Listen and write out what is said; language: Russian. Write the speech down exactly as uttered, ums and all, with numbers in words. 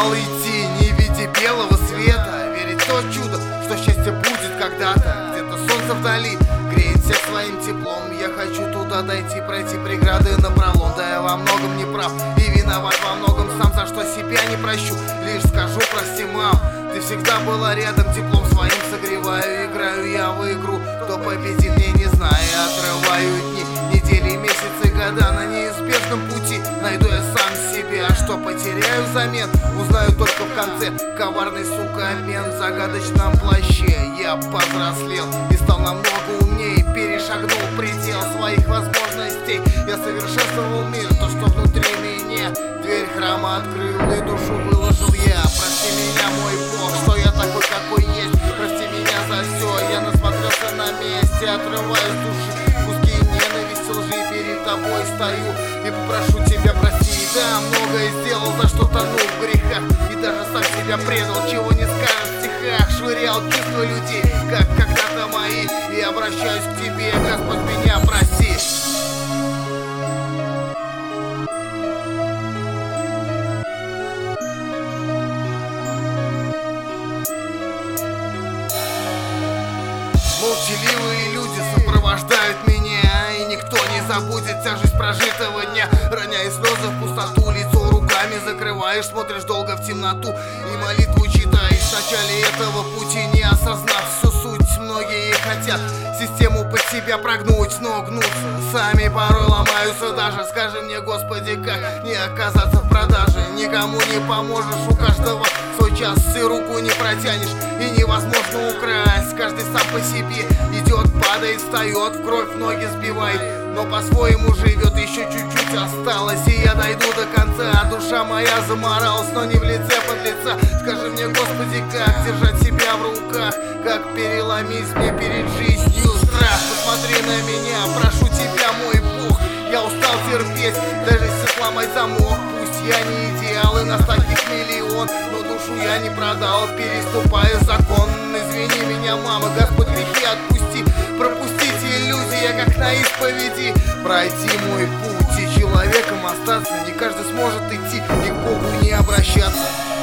устал идти, не видя белого света, верить в то чудо, что счастье будет когда-то. Где-то солнце вдали греет всех своим теплом. Я хочу туда дойти, пройти преграды напролом. Да я во многом не прав и виноват во многом сам, за что себя не прощу. Лишь скажу: прости, мам, ты всегда была рядом, теплом своим согреваю. Играю я в игру, кто победит, мне не знаю. Отрываю дни, недели, месяцы, года на неизбежном пути. Найду я сам себя, что потеряю взамен, узнаю только в конце. Коварный, сука, обмен в загадочном плаще. Я повзрослел и стал намного умнее, перешагнул предел своих возможностей. Я совершенствовал мир, то, что внутри меня. Дверь храма открыл и душу выложил я. Прости меня, мой Бог, что я такой, какой есть. Прости меня за все, я насмотрелся на месте. Отрываю с души куски ненависти, лжи, перед тобой стою и попрошу тебя прости. Да, многое сделал, за что тонул в грехах, и даже сам себя предал, чего не скажешь в стихах. Швырял чувства людей, как когда-то мои, и обращаюсь к тебе, Господь, меня прости. Молчаливые люди сопровождают меня, и никто не забудет тяжесть прожитого дня. Роняя слезы в пустоту, лицо руками закрываешь, смотришь долго в темноту и молитву читаешь. В начале этого пути, не осознав всю суть, многие хотят систему под себя прогнуть, но гнутся сами порой ломаются даже. Скажи мне, Господи, как не оказаться в продаже? Никому не поможешь, у каждого свой час, и руку не протянешь, и невозможно украсть. Каждый сам по себе идет, падает, встает, в кровь ноги сбивает, но по-своему живет, еще чуть-чуть осталось, и я дойду до конца. Душа моя заморалась, но не в лице подлеца. Скажи мне, Господи, как держать себя в руках, как переломить мне перед жизнью страх. Посмотри на меня, прошу тебя, мой Бог, я устал терпеть, даже если сломать замок. Пусть я не идеал, и нас таких миллион, но душу я не продал, переступая закон. Извини меня, мама, Господь, грехи отпусти, пропустите иллюзии, я как на исповеди. Пройти мой путь и человеком остаться, не каждый сможет идти и к Богу не обращаться.